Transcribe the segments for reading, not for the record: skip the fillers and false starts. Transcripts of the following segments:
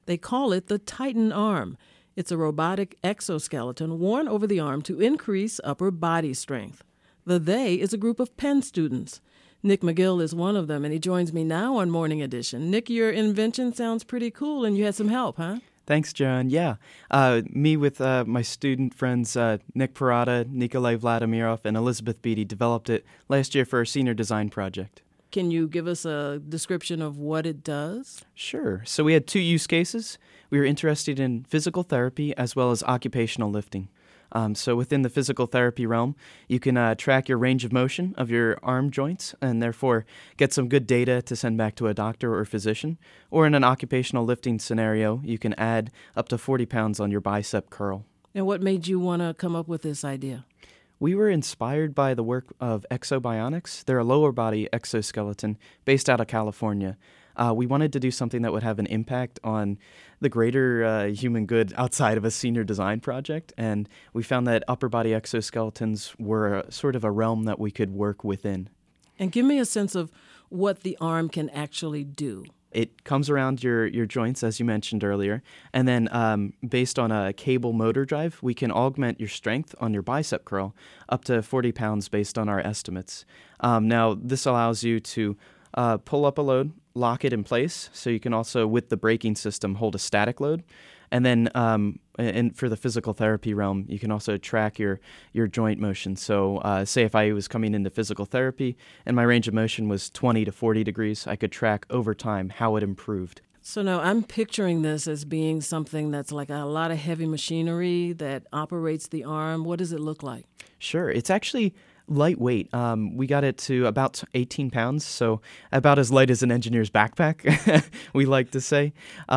They call it the Titan arm. It's a robotic exoskeleton worn over the arm to increase upper body strength. The they is a group of Penn students. Nick McGill is one of them, and he joins me now on Morning Edition. Nick, your invention sounds pretty cool, and you had some help, huh? Thanks, John. Yeah. Me with my student friends Nick Parada, Nikolai Vladimirov, and Elizabeth Beatty developed it last year for our senior design project. Can you give us a description of what it does? Sure. So we had two use cases. We were interested in physical therapy as well as occupational lifting. So within the physical therapy realm, you can track your range of motion of your arm joints and therefore get some good data to send back to a doctor or physician. Or in an occupational lifting scenario, you can add up to 40 pounds on your bicep curl. And what made you want to come up with this idea? We were inspired by the work of Exobionics. They're a lower body exoskeleton based out of California. We wanted to do something that would have an impact on the greater human good outside of a senior design project, and we found that upper body exoskeletons were sort of a realm that we could work within. And give me a sense of what the arm can actually do. It comes around your joints, as you mentioned earlier, and then based on a cable motor drive, we can augment your strength on your bicep curl up to 40 pounds based on our estimates. Now, this allows you to pull up a load, lock it in place, so you can also, with the braking system, hold a static load. And then and for the physical therapy realm, you can also track your joint motion. So say if I was coming into physical therapy and my range of motion was 20 to 40 degrees, I could track over time how it improved. So now I'm picturing this as being something that's like a lot of heavy machinery that operates the arm. What does it look like? Sure. It's actually lightweight. We got it to about 18 pounds, so about as light as an engineer's backpack, we like to say.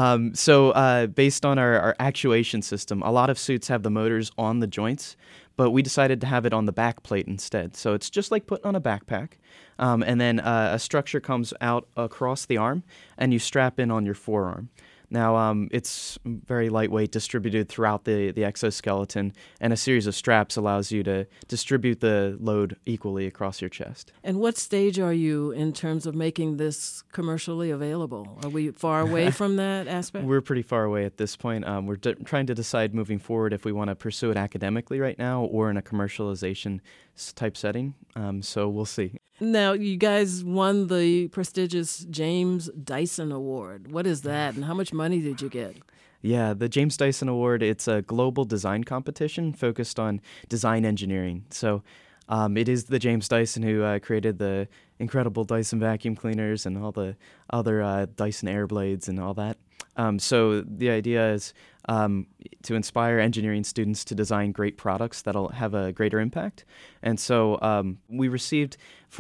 So based on our actuation system, a lot of suits have the motors on the joints, but we decided to have it on the back plate instead. So it's just like putting on a backpack. And then a structure comes out across the arm, and you strap in on your forearm. Now, it's very lightweight, distributed throughout the exoskeleton, and a series of straps allows you to distribute the load equally across your chest. And what stage are you in terms of making this commercially available? Are we far away from that aspect? We're pretty far away at this point. We're trying to decide moving forward if we want to pursue it academically right now or in a commercialization type setting. So we'll see. Now, you guys won the prestigious James Dyson Award. What is that, and how much money did you get? Yeah, the James Dyson Award, it's a global design competition focused on design engineering. So it is the James Dyson who created the incredible Dyson vacuum cleaners and all the other Dyson Airblades and all that. So the idea is to inspire engineering students to design great products that'll have a greater impact. And so we received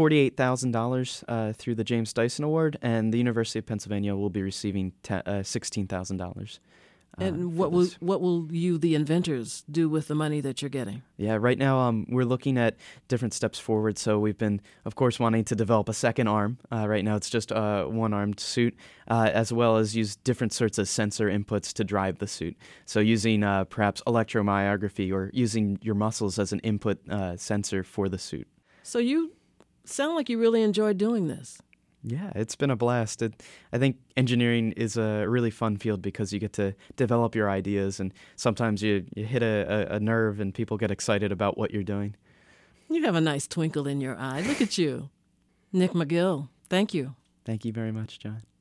$48,000 through the James Dyson Award, and the University of Pennsylvania will be receiving $16,000. And what will you, the inventors, do with the money that you're getting? Yeah, right now we're looking at different steps forward. So we've been, of course, wanting to develop a second arm. Right now it's just a one-armed suit, as well as use different sorts of sensor inputs to drive the suit. So using perhaps electromyography or using your muscles as an input sensor for the suit. So you sound like you really enjoy doing this. Yeah, it's been a blast. I think engineering is a really fun field because you get to develop your ideas, and sometimes you hit a nerve and people get excited about what you're doing. You have a nice twinkle in your eye. Look at you. Nick McGill, thank you. Thank you very much, John.